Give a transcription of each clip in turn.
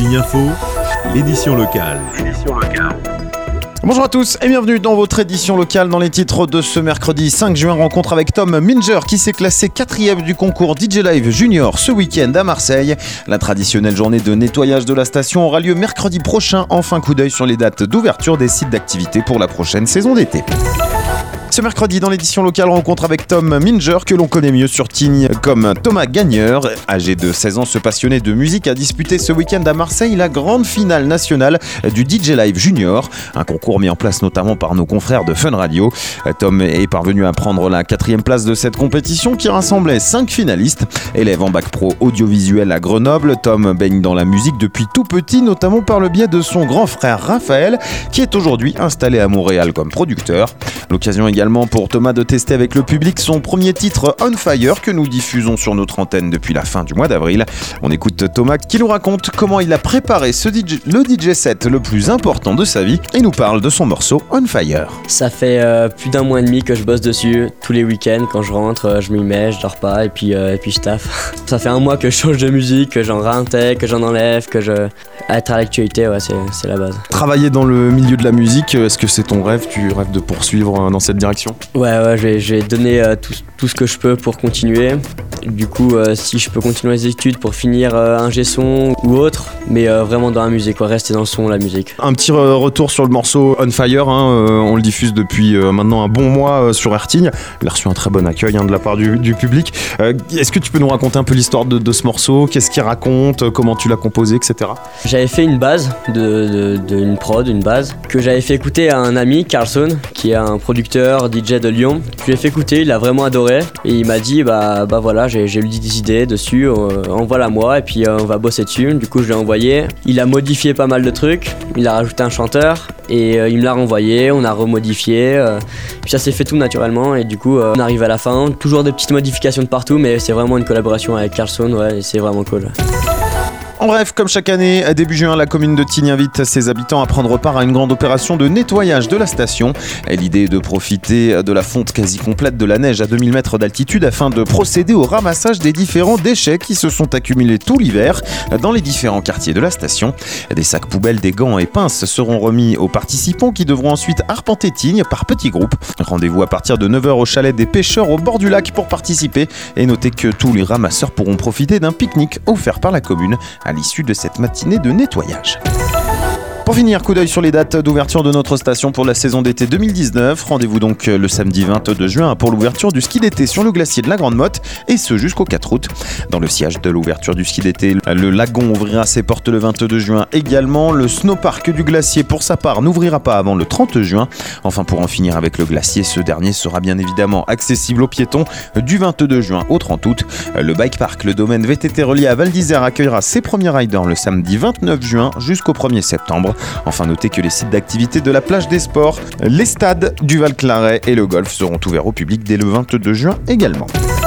Tignes Info, l'édition locale. Bonjour à tous et bienvenue dans votre édition locale. Dans les titres de ce mercredi 5 juin, rencontre avec Tom Minger qui s'est classé 4e du concours DJ Live Junior ce week-end à Marseille. La traditionnelle journée de nettoyage de la station aura lieu mercredi prochain. Enfin, coup d'œil sur les dates d'ouverture des sites d'activité pour la prochaine saison d'été. Ce mercredi, dans l'édition locale, rencontre avec Tom Minger, que l'on connaît mieux sur Tignes comme Thomas Gagneur. Âgé de 16 ans, ce passionné de musique a disputé ce week-end à Marseille la grande finale nationale du DJ Live Junior, un concours mis en place notamment par nos confrères de Fun Radio. Tom est parvenu à prendre la 4e place de cette compétition qui rassemblait 5 finalistes. Élève en bac pro audiovisuel à Grenoble, Tom baigne dans la musique depuis tout petit, notamment par le biais de son grand frère Raphaël, qui est aujourd'hui installé à Montréal comme producteur. L'occasion également pour Thomas de tester avec le public son premier titre On Fire que nous diffusons sur notre antenne depuis la fin du mois d'avril. On écoute Thomas qui nous raconte comment il a préparé le DJ set le plus important de sa vie et nous parle de son morceau On Fire. Ça fait plus d'un mois et demi que je bosse dessus. Tous les week-ends quand je rentre, je m'y mets, je dors pas et puis je taffe. Ça fait un mois que je change de musique, que j'en réintègre, que j'en enlève, être à l'actualité, ouais, c'est la base. Travailler dans le milieu de la musique, est-ce que c'est ton rêve? Tu rêves de poursuivre dans cette direction? Ouais, je vais donner tout ce que je peux pour continuer. Du coup, si je peux continuer les études pour finir ingé son ou autre, mais vraiment dans la musique, quoi, rester dans le son, la musique. Un petit retour sur le morceau On Fire, on le diffuse depuis maintenant un bon mois sur Tignes. Il a reçu un très bon accueil de la part du public. Est-ce que tu peux nous raconter un peu l'histoire de ce morceau? Qu'est-ce qu'il raconte? Comment tu l'as composé, etc. J'avais fait une base, une prod, une base, que j'avais fait écouter à un ami, Carlson, qui est un producteur DJ de Lyon. Je lui ai fait écouter, il a vraiment adoré et il m'a dit bah voilà, j'ai eu des idées dessus, envoie-la moi et puis on va bosser dessus. Du coup je l'ai envoyé, il a modifié pas mal de trucs, il a rajouté un chanteur et il me l'a renvoyé, on a remodifié, puis ça s'est fait tout naturellement et du coup on arrive à la fin, toujours des petites modifications de partout mais c'est vraiment une collaboration avec Carlson, ouais, et c'est vraiment cool. En bref, comme chaque année, à début juin, la commune de Tignes invite ses habitants à prendre part à une grande opération de nettoyage de la station. L'idée est de profiter de la fonte quasi complète de la neige à 2000 mètres d'altitude afin de procéder au ramassage des différents déchets qui se sont accumulés tout l'hiver dans les différents quartiers de la station. Des sacs poubelles, des gants et pinces seront remis aux participants qui devront ensuite arpenter Tignes par petits groupes. Rendez-vous à partir de 9h au chalet des pêcheurs au bord du lac pour participer et notez que tous les ramasseurs pourront profiter d'un pique-nique offert par la commune à l'issue de cette matinée de nettoyage. Pour finir, coup d'œil sur les dates d'ouverture de notre station pour la saison d'été 2019. Rendez-vous donc le samedi 22 juin pour l'ouverture du ski d'été sur le glacier de la Grande Motte et ce jusqu'au 4 août. Dans le sillage de l'ouverture du ski d'été, le lagon ouvrira ses portes le 22 juin également. Le snowpark du glacier pour sa part n'ouvrira pas avant le 30 juin. Enfin, pour en finir avec le glacier, ce dernier sera bien évidemment accessible aux piétons du 22 juin au 30 août. Le bike park, le domaine VTT relié à Val d'Isère, accueillera ses premiers riders le samedi 29 juin jusqu'au 1er septembre. Enfin, notez que les sites d'activité de la plage des sports, les stades du Val-Claret et le golf seront ouverts au public dès le 22 juin également.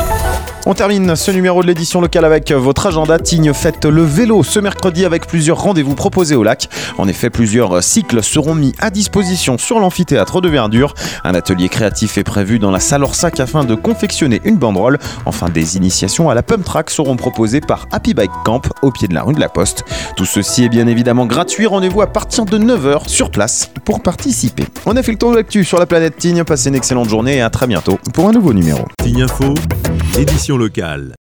On termine ce numéro de l'édition locale avec votre agenda. Tignes fête le vélo ce mercredi avec plusieurs rendez-vous proposés au lac. En effet, plusieurs cycles seront mis à disposition sur l'amphithéâtre de Verdure. Un atelier créatif est prévu dans la salle Orsac afin de confectionner une banderole. Enfin, des initiations à la pump track seront proposées par Happy Bike Camp au pied de la rue de la Poste. Tout ceci est bien évidemment gratuit. Rendez-vous à partir de 9h sur place pour participer. On a fait le tour de l'actu sur la planète Tignes. Passez une excellente journée et à très bientôt pour un nouveau numéro. Tignes Info, l'édition locale.